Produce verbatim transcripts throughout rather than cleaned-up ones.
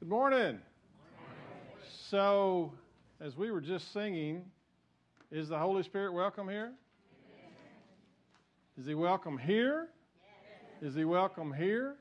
Good morning. So, as we were just singing, is the Holy Spirit welcome here? Is He welcome here? Is He welcome here?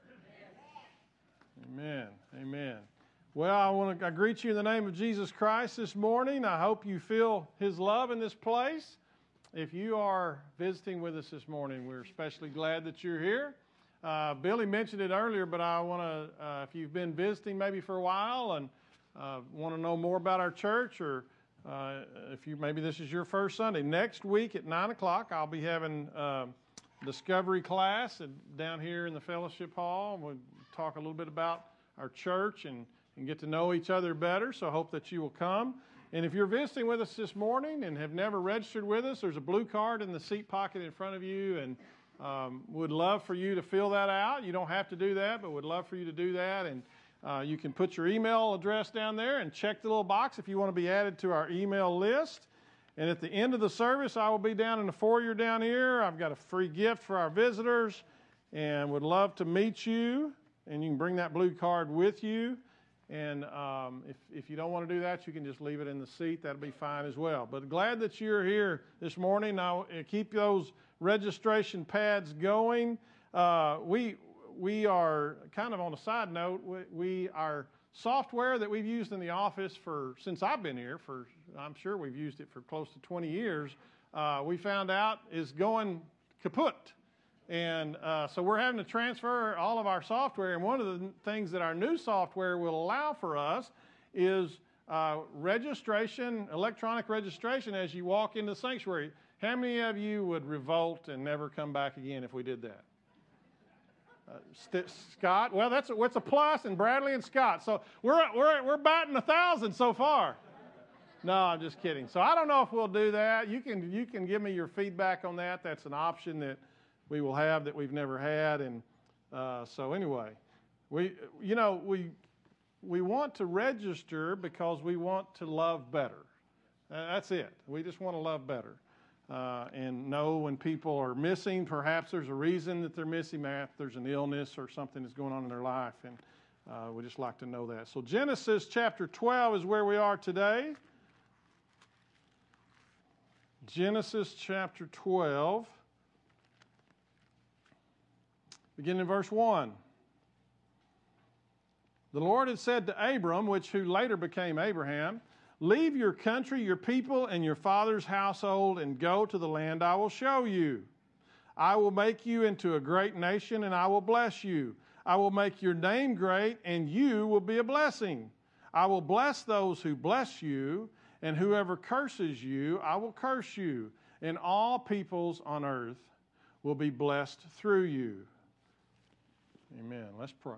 Amen. Amen. Well, I want to I greet you in the name of Jesus Christ this morning. I hope you feel His love in this place. If you are visiting with us this morning, we're especially glad that you're here. Uh, Billy mentioned it earlier, but I want to, uh, if you've been visiting maybe for a while and uh, want to know more about our church, or uh, if you maybe this is your first Sunday, next week at nine o'clock, I'll be having uh, discovery class at, down here in the fellowship hall. We'll talk a little bit about our church and, and get to know each other better, so I hope that you will come. And if you're visiting with us this morning and have never registered with us, there's a blue card in the seat pocket in front of you, and Um, would love for you to fill that out. You don't have to do that, but would love for you to do that. And uh, you can put your email address down there and check the little box if you want to be added to our email list. And at the end of the service, I will be down in the foyer down here. I've got a free gift for our visitors and would love to meet you. And you can bring that blue card with you. And um, if, if you don't want to do that, you can just leave it in the seat. That'll be fine as well. But glad that you're here this morning. Now, keep those registration pads going. Uh, we we are, kind of on a side note, we, we our software that we've used in the office for since I've been here, for I'm sure we've used it for close to twenty years, uh, we found out is going kaput. And uh, so we're having to transfer all of our software. And one of the things that our new software will allow for us is uh, registration, electronic registration as you walk into the sanctuary. How many of you would revolt and never come back again if we did that? Uh, St- Scott? Well, that's a, what's a plus, and Bradley and Scott. So we're, we're, we're batting a thousand so far. No, I'm just kidding. So I don't know if we'll do that. You can, you can give me your feedback on that. That's an option that we will have that we've never had. And uh, so anyway, we, you know, we, we want to register because we want to love better. Uh, that's it. We just want to love better. Uh, and know when people are missing, perhaps there's a reason that they're missing, maybe there's an illness or something that's going on in their life, and uh, we just like to know that. So Genesis chapter twelve is where we are today. Genesis chapter twelve, beginning in verse one. The Lord had said to Abram, which who later became Abraham, "Leave your country, your people, and your father's household, and go to the land I will show you. I will make you into a great nation, and I will bless you. I will make your name great, and you will be a blessing. I will bless those who bless you, and whoever curses you, I will curse you. And all peoples on earth will be blessed through you." Amen. Let's pray.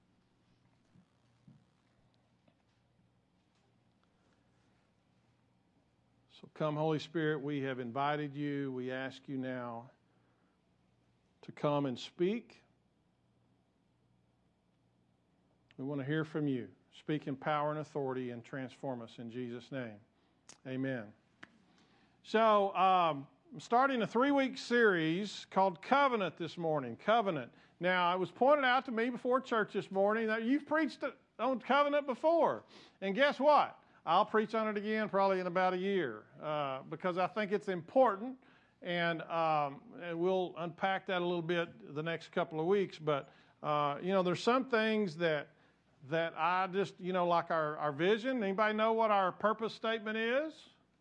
So come, Holy Spirit, we have invited you. We ask you now to come and speak. We want to hear from you. Speak in power and authority and transform us in Jesus' name. Amen. So um, I'm starting a three-week series called Covenant this morning. Covenant. Now, it was pointed out to me before church this morning that you've preached on covenant before. And guess what? I'll preach on it again probably in about a year uh, because I think it's important, and, um, and we'll unpack that a little bit the next couple of weeks. But, uh, you know, there's some things that that I just, you know, like our, our vision. Anybody know what our purpose statement is?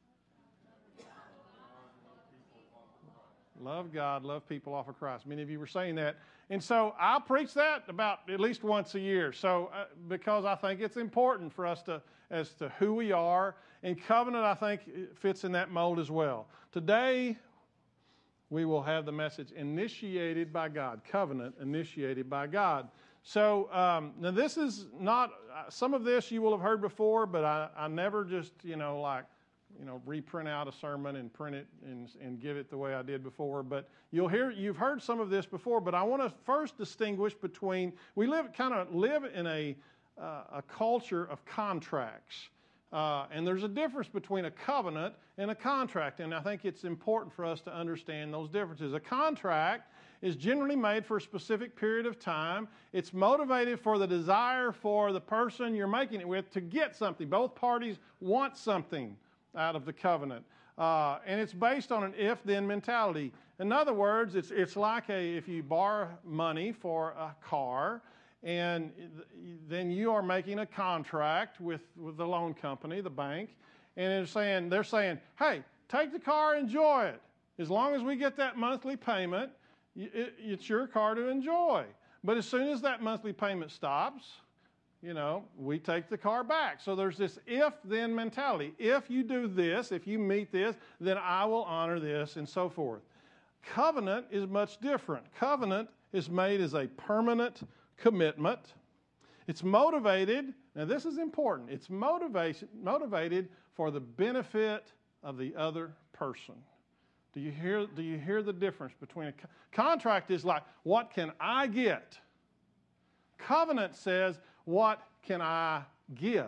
Love God, love people, offer Christ. Many of you were saying that. And so I'll preach that about at least once a year. So uh, because I think it's important for us to, as to who we are. And covenant, I think, fits in that mold as well. Today, we will have the message initiated by God. Covenant initiated by God. So um, now this is not, some of this you will have heard before, but I, I never just, you know, like, you know, reprint out a sermon and print it and, and give it the way I did before. But you'll hear, you've heard some of this before, but I want to first distinguish between, we live, kind of live in a, uh, a culture of contracts. Uh, and there's a difference between a covenant and a contract. And I think it's important for us to understand those differences. A contract is generally made for a specific period of time. It's motivated for the desire for the person you're making it with to get something. Both parties want something out of the covenant. Uh, and it's based on an if-then mentality. In other words, it's, it's like a, if you borrow money for a car, and then you are making a contract with, with the loan company, the bank, and they're saying, they're saying, hey, take the car, enjoy it. As long as we get that monthly payment, it, it's your car to enjoy. But as soon as that monthly payment stops, you know, we take the car back. So there's this if-then mentality. If you do this, if you meet this, then I will honor this, and so forth. Covenant is much different. Covenant is made as a permanent commitment. It's motivated, now this is important, it's motivation, motivated for the benefit of the other person. Do you hear, do you hear the difference between a co- contract is like, what can I get? Covenant says, what can I give?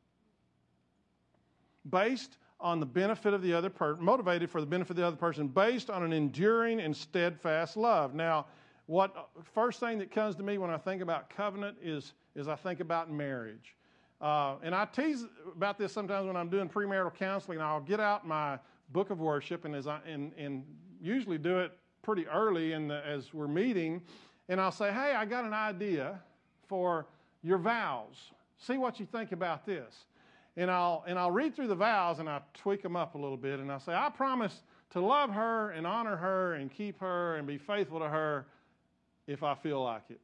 Based on the benefit of the other person, motivated for the benefit of the other person, based on an enduring and steadfast love. Now, what first thing that comes to me when I think about covenant is, is I think about marriage. Uh, and I tease about this sometimes when I'm doing premarital counseling. I'll get out my book of worship and, as I, and, and usually do it pretty early in the, as we're meeting, and I'll say, hey, I got an idea for your vows. See what you think about this. And I'll, and I'll read through the vows and I tweak them up a little bit, and I'll say, I promise to love her and honor her and keep her and be faithful to her if I feel like it.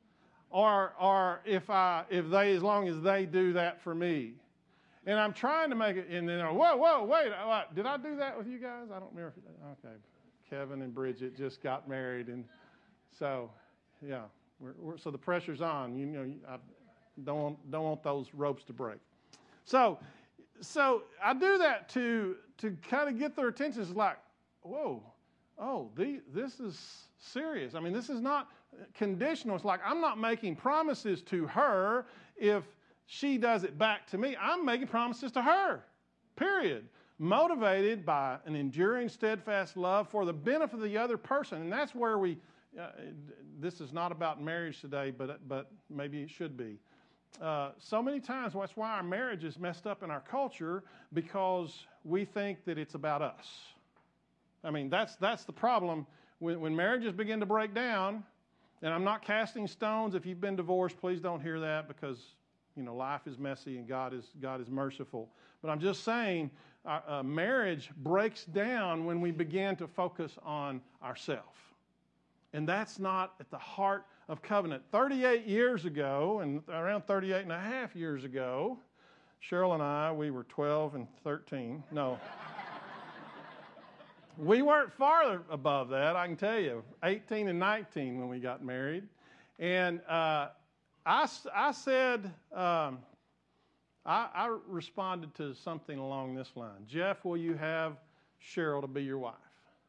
Or, or if I, if they, as long as they do that for me. And I'm trying to make it, and then, whoa, whoa, wait, what, did I do that with you guys? I don't remember. If, okay, Kevin and Bridget just got married, and so, yeah, we're, we're, so the pressure's on. You know, I don't want, don't want those ropes to break. So, so I do that to to kind of get their attention. It's like, whoa, oh, the, this is serious. I mean, this is not conditional. It's like I'm not making promises to her if she does it back to me. I'm making promises to her, period. Motivated by an enduring, steadfast love for the benefit of the other person. And that's where we, uh, this is not about marriage today, but, but maybe it should be. Uh, so many times, that's why our marriage is messed up in our culture, because we think that it's about us. I mean, that's, that's the problem. When, when marriages begin to break down, and I'm not casting stones. If you've been divorced, please don't hear that, because, you know, life is messy and God is, God is merciful. But I'm just saying, uh, uh, marriage breaks down when we begin to focus on ourselves. And that's not at the heart of covenant. thirty-eight years ago, and around thirty-eight and a half years ago, Cheryl and I, we were twelve and thirteen. No. We weren't farther above that, I can tell you. eighteen and nineteen when we got married. And uh, I, I said, um, I, I responded to something along this line. Jeff, will you have Cheryl to be your wife?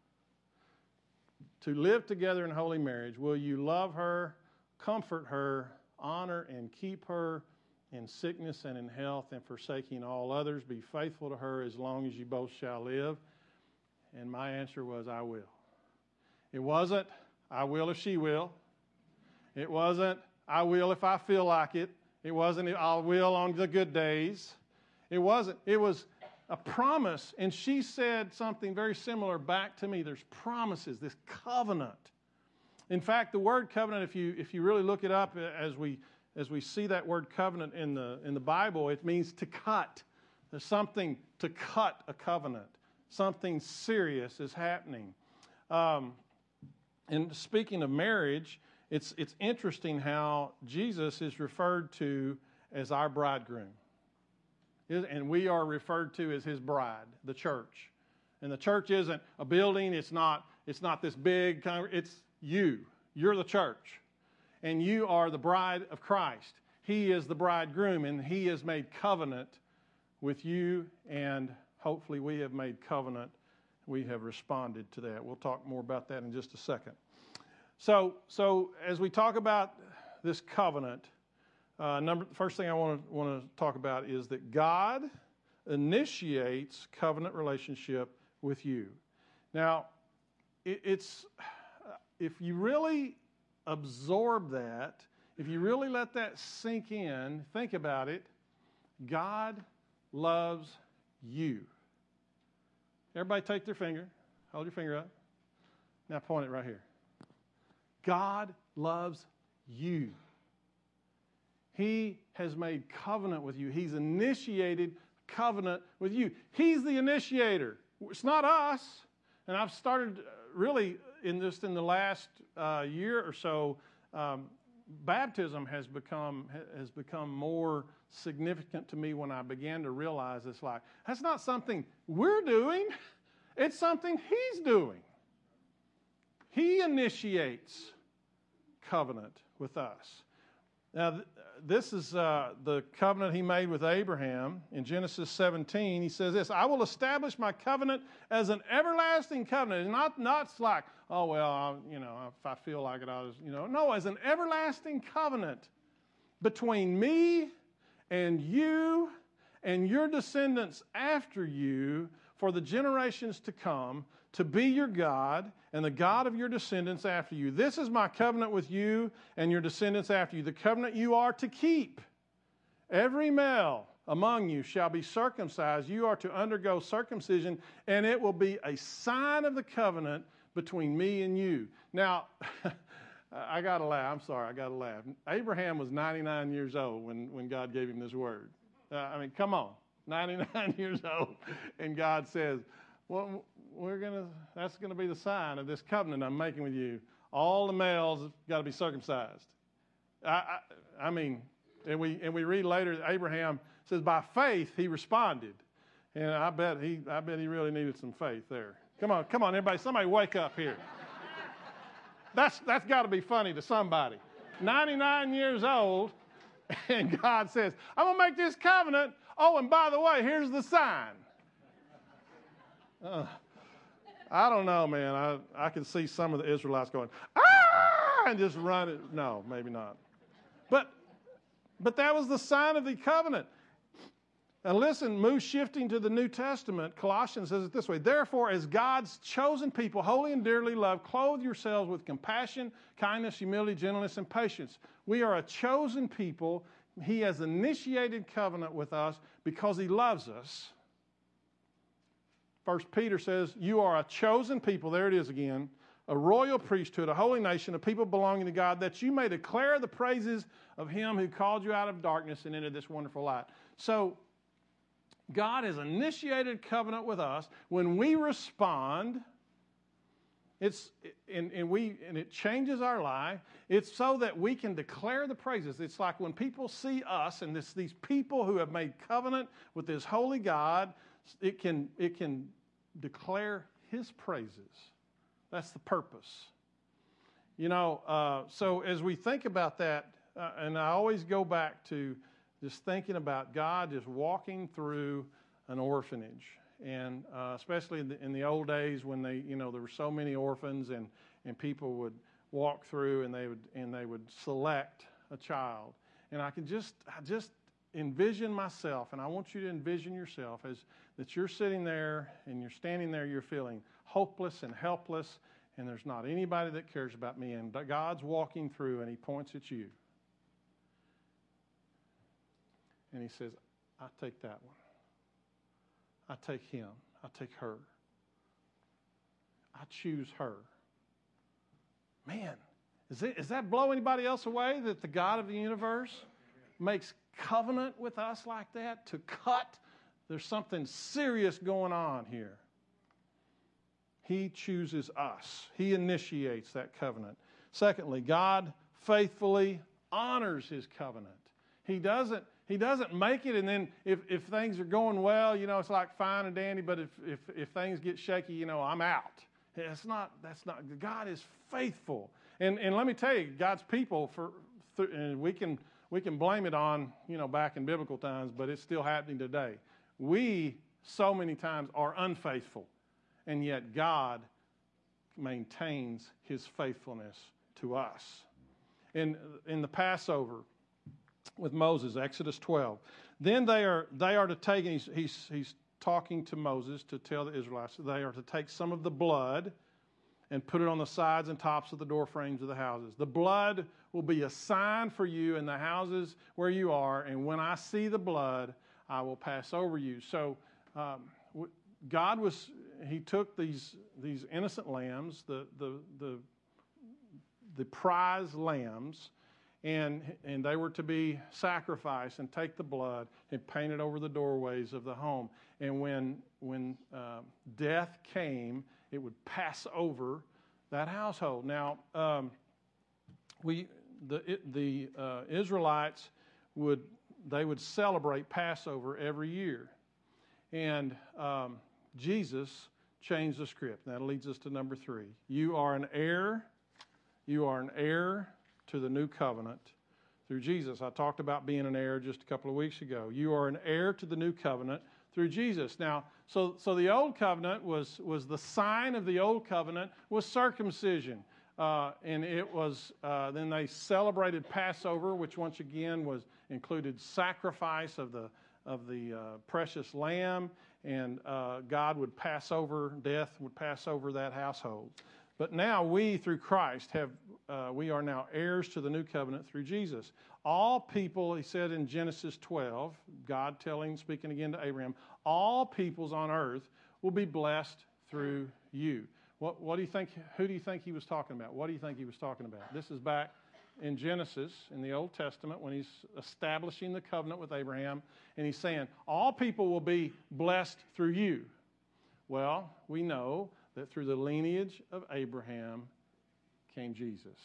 To live together in holy marriage, will you love her, comfort her, honor and keep her in sickness and in health, and forsaking all others, be faithful to her as long as you both shall live? And my answer was, I will. It wasn't, I will if she will. It wasn't, I will if I feel like it. It wasn't, I will on the good days. It wasn't. It was a promise, and she said something very similar back to me. There's promises, this covenant. In fact, the word covenant, if you if you really look it up as we as we see that word covenant in the in the Bible, it means to cut. There's something to cut a covenant. Something serious is happening. Um, and speaking of marriage, it's it's interesting how Jesus is referred to as our bridegroom. And we are referred to as his bride, the church. And the church isn't a building. It's not, it's not this big, it's you. You're the church. And you are the bride of Christ. He is the bridegroom, and he has made covenant with you, and hopefully we have made covenant. We have responded to that. We'll talk more about that in just a second. So, so as we talk about this covenant, Uh, number, first thing I want to want to talk about is that God initiates covenant relationship with you. Now, it, it's if you really absorb that, if you really let that sink in, think about it, God loves you. Everybody take their finger. Hold your finger up. Now point it right here. God loves you. He has made covenant with you. He's initiated covenant with you. He's the initiator. It's not us. And I've started really in just in the last uh, year or so, um, baptism has become has become more significant to me when I began to realize it's like, that's not something we're doing. It's something He's doing. He initiates covenant with us. Now, th- this is uh, the covenant He made with Abraham. In Genesis seventeen, He says this, I will establish my covenant as an everlasting covenant. It's not, not like, oh, well, I, you know, if I feel like it, I'll just, you know. No, as an everlasting covenant between me and you and your descendants after you for the generations to come, to be your God and the God of your descendants after you. This is my covenant with you and your descendants after you, the covenant you are to keep. Every male among you shall be circumcised. You are to undergo circumcision, and it will be a sign of the covenant between me and you. Now, I got to laugh. I'm sorry, I got to laugh. Abraham was ninety-nine years old when, when God gave him this word. Uh, I mean, come on, ninety-nine years old, and God says, well, we're gonna. That's going to be the sign of this covenant I'm making with you. All the males have got to be circumcised. I, I, I mean, and we and we read later that Abraham says by faith he responded, and I bet he I bet he really needed some faith there. Come on, come on, everybody, somebody wake up here. That's that's got to be funny to somebody. ninety-nine years old, and God says, I'm gonna make this covenant. Oh, and by the way, here's the sign. Uh, I don't know, man. I, I can see some of the Israelites going, ah, and just run it. No, maybe not. But but that was the sign of the covenant. And listen, move shifting to the New Testament. Colossians says it this way, therefore, as God's chosen people, holy and dearly loved, clothe yourselves with compassion, kindness, humility, gentleness, and patience. We are a chosen people. He has initiated covenant with us because He loves us. First Peter says, you are a chosen people, there it is again, a royal priesthood, a holy nation, a people belonging to God, that you may declare the praises of Him who called you out of darkness and into this wonderful light. So, God has initiated covenant with us. When we respond, it's and, and we and it changes our life. It's so that we can declare the praises. It's like when people see us and this, these people who have made covenant with this holy God, it can it can declare His praises. That's the purpose. You know, uh, so as we think about that, uh, and I always go back to just thinking about God just walking through an orphanage. And uh, especially in the, in the old days when they, you know, there were so many orphans and, and people would walk through and they would and they would select a child. And I can just I just envision myself, and I want you to envision yourself as that you're sitting there and you're standing there, you're feeling hopeless and helpless, and there's not anybody that cares about me. And God's walking through and He points at you. And He says, I take that one. I take him. I take her. I choose her. Man, is, it, is that blow anybody else away that the God of the universe makes covenant with us like that to cut? There's something serious going on here. He chooses us. He initiates that covenant. Secondly, God faithfully honors His covenant. He doesn't He doesn't make it, and then if, if things are going well, you know, it's like fine and dandy, but if, if, if things get shaky, you know, I'm out. It's not, that's not, God is faithful. And and let me tell you, God's people, for and we can we can blame it on, you know, back in biblical times, but it's still happening today. We, so many times, are unfaithful, and yet God maintains His faithfulness to us. In, in the Passover, with Moses, Exodus twelve. Then they are they are to take, and he's, he's, he's talking to Moses to tell the Israelites, they are to take some of the blood and put it on the sides and tops of the door frames of the houses. The blood will be a sign for you in the houses where you are, and when I see the blood, I will pass over you. So um, God was, he took these these innocent lambs, the the the, the prize lambs, and and they were to be sacrificed and take the blood and paint it over the doorways of the home. And when when uh, death came, it would pass over that household. Now, um, we the it, the uh, Israelites would they would celebrate Passover every year, and um, Jesus changed the script. That leads us to number three. You are an heir. You are an heir to the new covenant through Jesus. I talked about being an heir just a couple of weeks ago. You are an heir to the new covenant through Jesus. Now, so so the old covenant was was the sign of the old covenant was circumcision, uh, and it was uh, then they celebrated Passover, which once again was included sacrifice of the of the uh, precious lamb, and uh, God would pass over, death would pass over that household. But now we, through Christ, have uh, we are now heirs to the new covenant through Jesus. All people, he said in Genesis twelve, God telling, speaking again to Abraham, all peoples on earth will be blessed through you. What, what do you think? Who do you think he was talking about? What do you think he was talking about? This is back in Genesis in the Old Testament when he's establishing the covenant with Abraham, and he's saying all people will be blessed through you. Well, we know that through the lineage of Abraham came Jesus.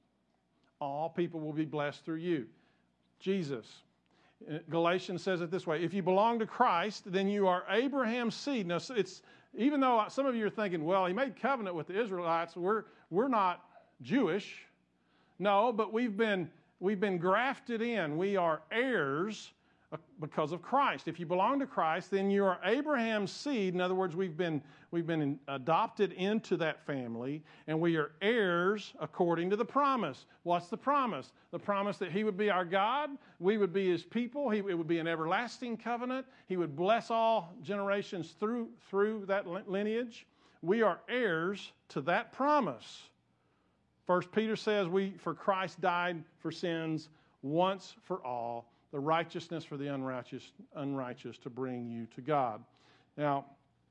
All people will be blessed through you. Jesus. Galatians says it this way: if you belong to Christ, then you are Abraham's seed. Now, it's even though some of you are thinking, well, he made covenant with the Israelites, we're we're not Jewish. No, but we've been we've been grafted in. We are heirs because of Christ. If you belong to Christ, then you are Abraham's seed. In other words, we've been we've been adopted into that family, and we are heirs according to the promise. What's the promise? The promise that he would be our God, we would be his people, he, it would be an everlasting covenant, he would bless all generations through, through that lineage. We are heirs to that promise. First Peter says, we for Christ died for sins once for all, the righteousness for the unrighteous, unrighteous to bring you to God. Now,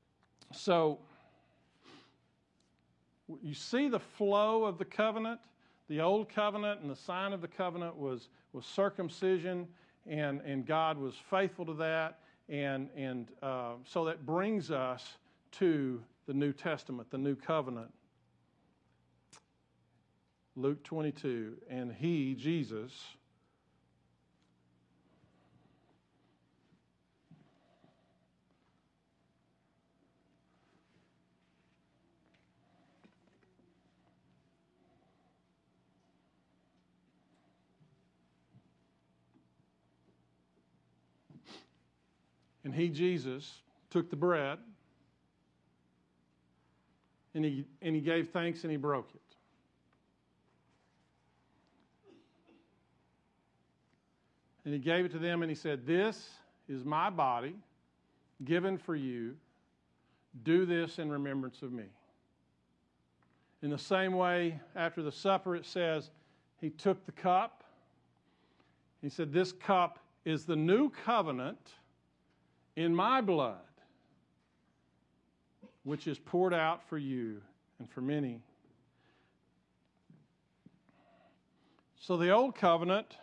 so you see the flow of the covenant. The old covenant and the sign of the covenant was, was circumcision, and, and God was faithful to that. And, and uh, so that brings us to the New Testament, the new covenant. Luke twenty-two, and he, Jesus, And he, Jesus, took the bread, and he, and he gave thanks, and he broke it. And he gave it to them, and he said, this is my body given for you. Do this in remembrance of me. In the same way, after the supper, it says, he took the cup. He said, this cup is the new covenant in my blood, which is poured out for you and for many. So the old covenant,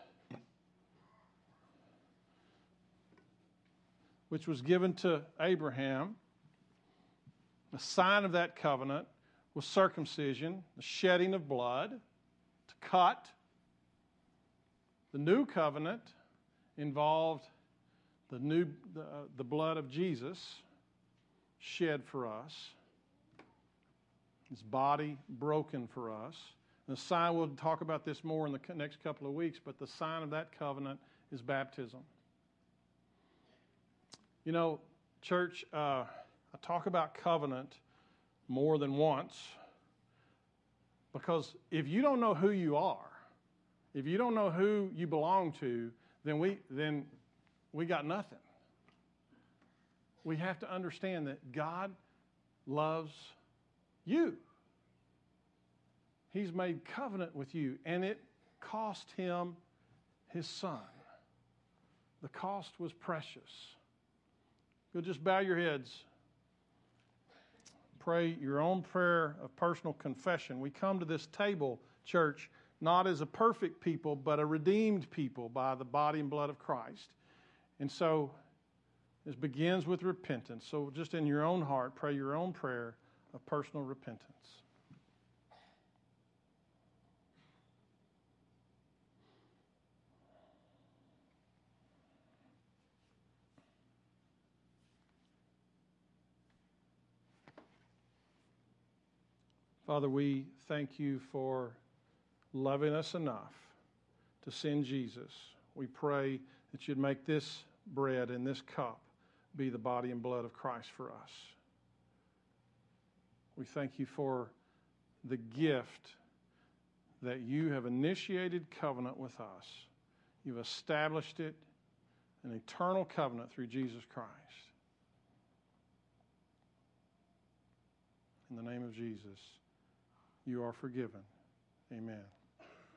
which was given to Abraham, the sign of that covenant was circumcision, the shedding of blood to cut. The new covenant involved the new the, uh, the blood of Jesus shed for us, his body broken for us. And the sign, we'll talk about this more in the next couple of weeks, but the sign of that covenant is baptism. You know, church, uh, I talk about covenant more than once because if you don't know who you are, if you don't know who you belong to, then we then we got nothing. We have to understand that God loves you. He's made covenant with you, and it cost him his son. The cost was precious. You'll just bow your heads. Pray your own prayer of personal confession. We come to this table, church, not as a perfect people, but a redeemed people by the body and blood of Christ. And so this begins with repentance. So just in your own heart, pray your own prayer of personal repentance. Father, we thank you for loving us enough to send Jesus. We pray that you'd make this bread and this cup be the body and blood of Christ for us. We thank you for the gift that you have initiated covenant with us. You've established it, an eternal covenant through Jesus Christ. In the name of Jesus, you are forgiven. Amen.